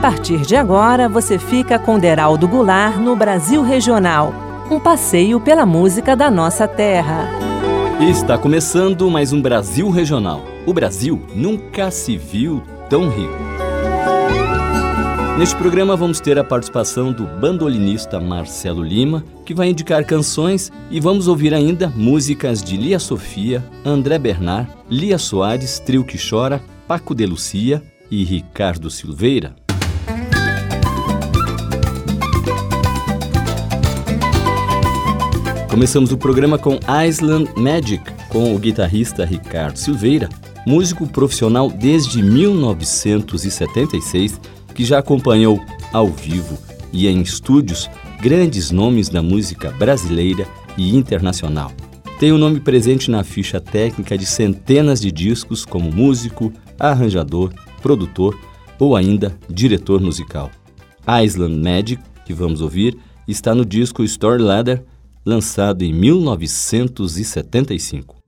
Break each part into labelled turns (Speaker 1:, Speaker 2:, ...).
Speaker 1: partir de agora, você fica com Deraldo Goulart no Brasil Regional, um passeio pela música da nossa terra.
Speaker 2: Está começando mais um Brasil Regional. O Brasil nunca se viu tão rico. Neste programa vamos ter a participação do bandolinista Marcelo Lima, que vai indicar canções, e vamos ouvir ainda músicas de Lia Sofia, André Bernard, Lia Soares, Trio que Chora, Paco de Lucia e Ricardo Silveira. Começamos o programa com Island Magic, com o guitarrista Ricardo Silveira, músico profissional desde 1976, que já acompanhou ao vivo e em estúdios grandes nomes da música brasileira e internacional. Tem o nome presente na ficha técnica de centenas de discos como músico, arranjador, produtor ou ainda diretor musical. Island Magic, que vamos ouvir, está no disco Story Ladder, lançado em 1975.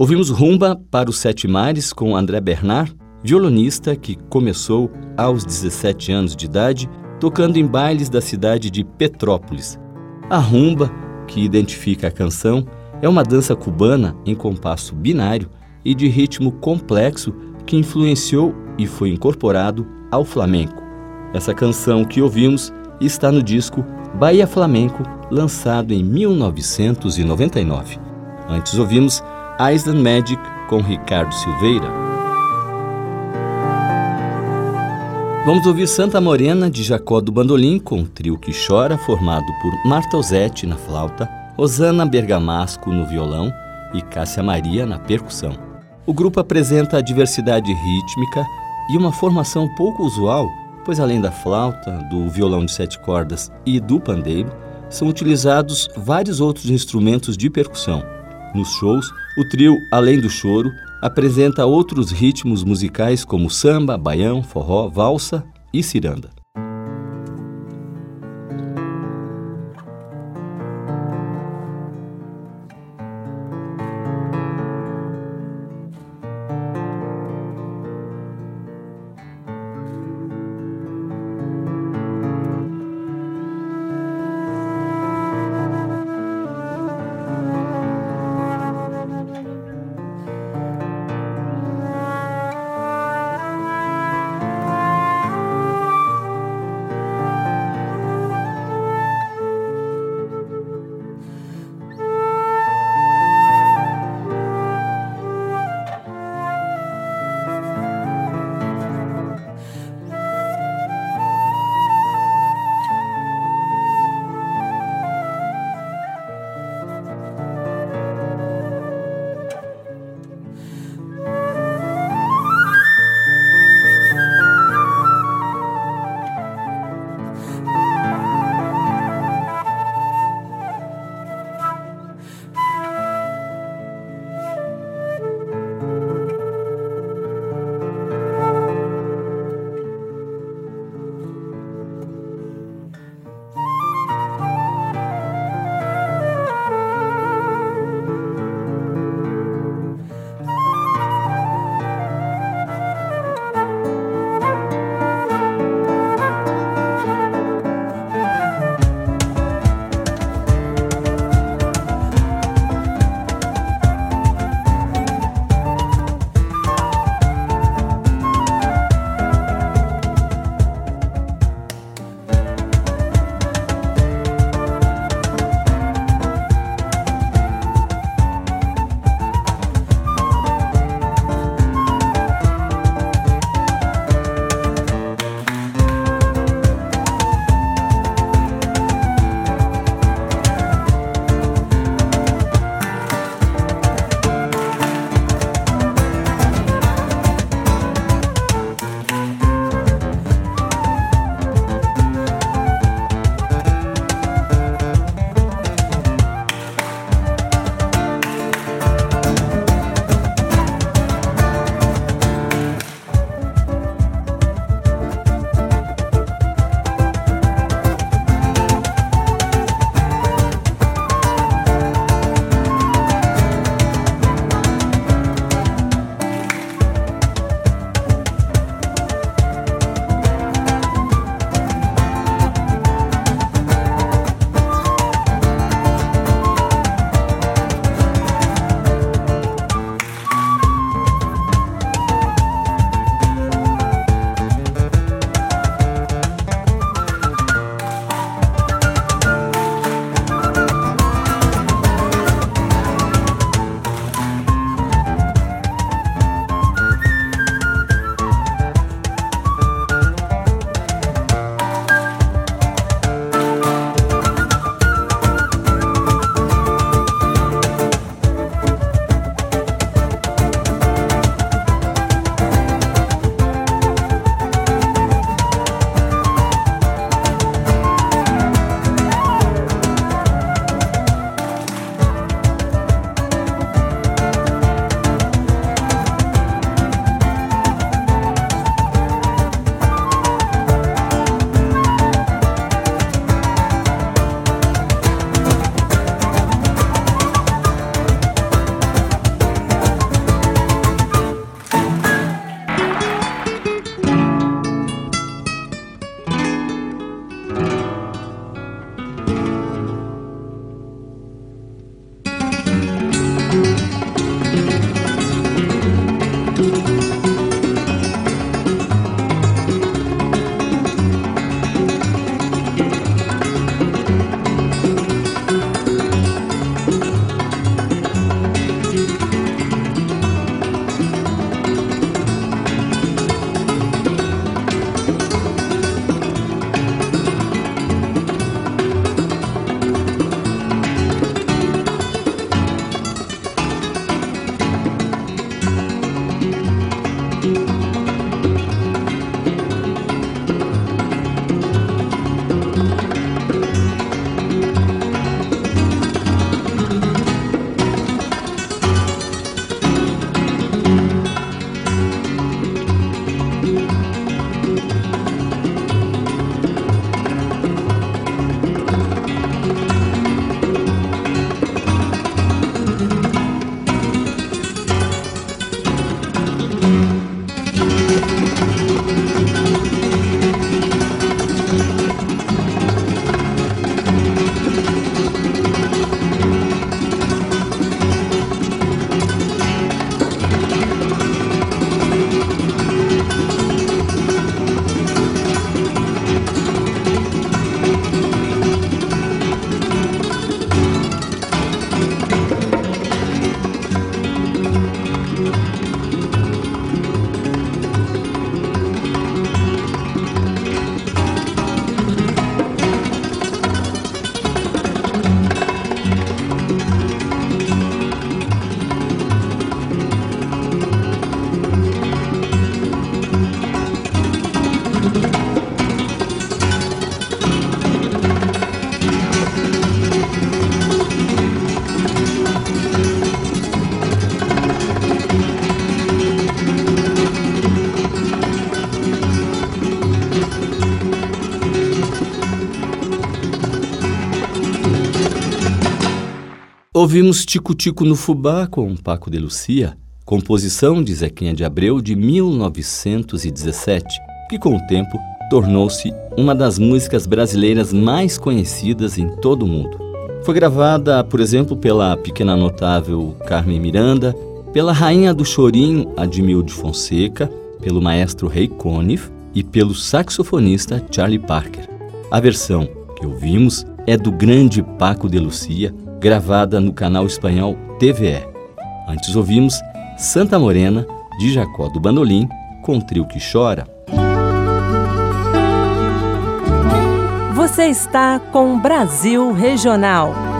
Speaker 2: Ouvimos Rumba para os Sete Mares com André Bernard, violonista que começou aos 17 anos de idade, tocando em bailes da cidade de Petrópolis. A rumba, que identifica a canção, é uma dança cubana em compasso binário e de ritmo complexo que influenciou e foi incorporado ao flamenco. Essa canção que ouvimos está no disco Bahia Flamenco, lançado em 1999. Antes ouvimos Island Magic com Ricardo Silveira. Vamos ouvir Santa Morena, de Jacó do Bandolim, com o trio que chora, formado por Marta Ozzetti na flauta, Rosana Bergamasco no violão e Cássia Maria na percussão. O grupo apresenta a diversidade rítmica e uma formação pouco usual, pois além da flauta, do violão de 7 cordas e do pandeiro, são utilizados vários outros instrumentos de percussão. Nos shows, o trio, além do choro, apresenta outros ritmos musicais como samba, baião, forró, valsa e ciranda. Ouvimos Tico Tico no Fubá com Paco de Lucia, composição de Zequinha de Abreu de 1917, que com o tempo tornou-se uma das músicas brasileiras mais conhecidas em todo o mundo. Foi gravada, por exemplo, pela pequena notável Carmen Miranda, pela rainha do chorinho Admilde Fonseca, pelo maestro Ray Conniff e pelo saxofonista Charlie Parker. A versão que ouvimos é do grande Paco de Lucia, gravada no canal espanhol TVE. Antes ouvimos Santa Morena, de Jacó do Bandolim, com Trio que Chora.
Speaker 1: Você está com Brasil Regional.